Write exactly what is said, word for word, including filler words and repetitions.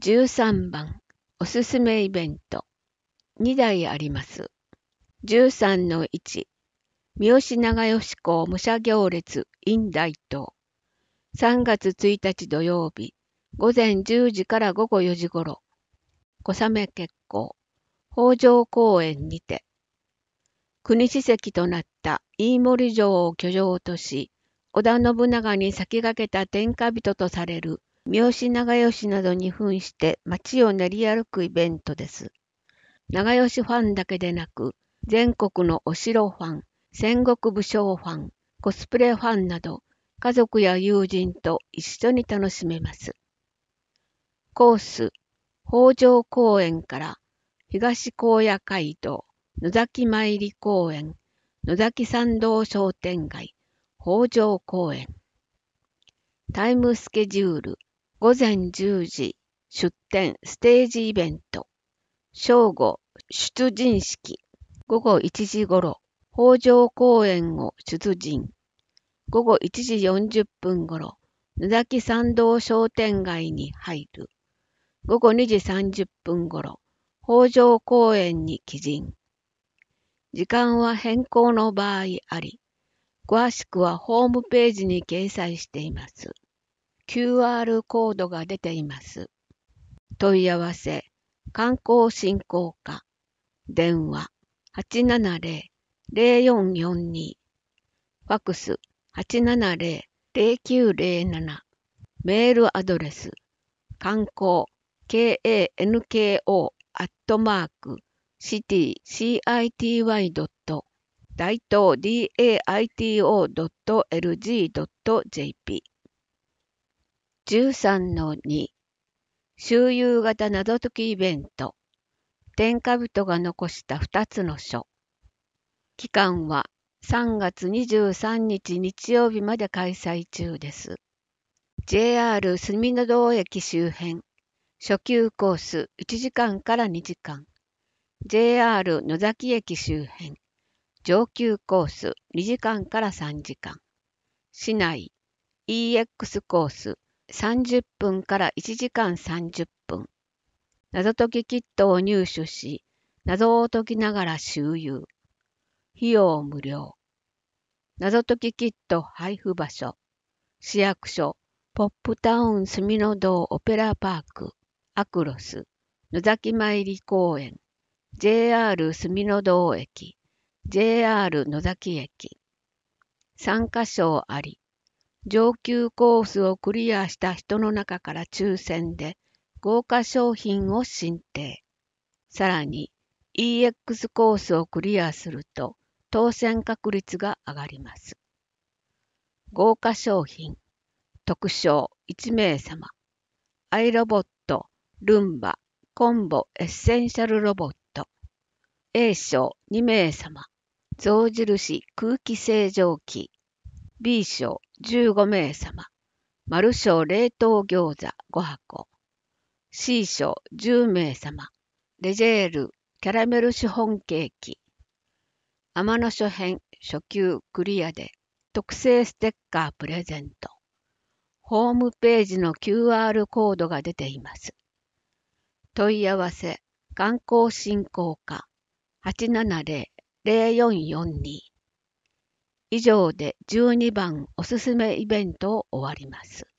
じゅうさんばん、おすすめイベント。にだいあります。じゅうさんのいち、三好長吉公武者行列 in 大東。さんがつついたち土曜日、午前じゅうじから午後よじごろ、小雨決行、北条公園にて、国史跡となった飯盛城を居城とし、織田信長に先駆けた天下人とされる三好長吉などに扮して街を練り歩くイベントです。長吉ファンだけでなく、全国のお城ファン、戦国武将ファン、コスプレファンなど、家族や友人と一緒に楽しめます。コース、北条公園から東高野街道、野崎参り公園、野崎参道商店街、北条公園。タイムスケジュール、午前じゅうじ、出店ステージイベント。正午、出陣式。午後いちじごろ、北条公園を出陣。午後いちじよんじゅっぷんごろ、野崎参道商店街に入る。午後にじさんじゅっぷんごろ、北条公園に帰陣。時間は変更の場合あり、詳しくはホームページに掲載しています。キューアール コードが出ています。問い合わせ、観光振興課、電話 はちななゼロ ゼロよんよんに、ファクス はちななゼロ ゼロきゅうゼロなな、メールアドレス、観光 カンコ アットマーク シティ シティ ドット 大東 ダイト ドット エルジー ドット ジェーピー。じゅうさんのに、周遊型謎解きイベント。天下人が残したふたつの書。期間はさんがつにじゅうさんにち日曜日まで開催中です。ジェイアール 住の堂駅周辺。初級コースいちじかんからにじかん。ジェイアール 野崎駅周辺。上級コースにじかんからさんじかん。市内 イーエックス コースさんじゅっぷんからいちじかんさんじゅっぷん。謎解きキットを入手し、謎を解きながら周遊。費用無料。謎解きキット配布場所。市役所、ポップタウン住の堂オペラパーク、アクロス、野崎参り公園、ジェイアール 住の堂駅、ジェイアール 野崎駅。参加賞あり。上級コースをクリアした人の中から抽選で豪華商品を進呈。さらに イーエックス コースをクリアすると当選確率が上がります。豪華商品、特賞いちめいさま、アイロボット、ルンバ、コンボエッセンシャルロボット、A 賞にめいさま、象印空気清浄機、B 賞じゅうごめいさま、マル賞冷凍餃子ごはこ、C 賞じゅうめいさま、レジェールキャラメルシフォンケーキ、天野書編初級クリアで特製ステッカープレゼント。ホームページの キューアール コードが出ています。問い合わせ、観光振興課 はちななゼロ ゼロよんよんに。以上でじゅうにばんおすすめイベントを終わります。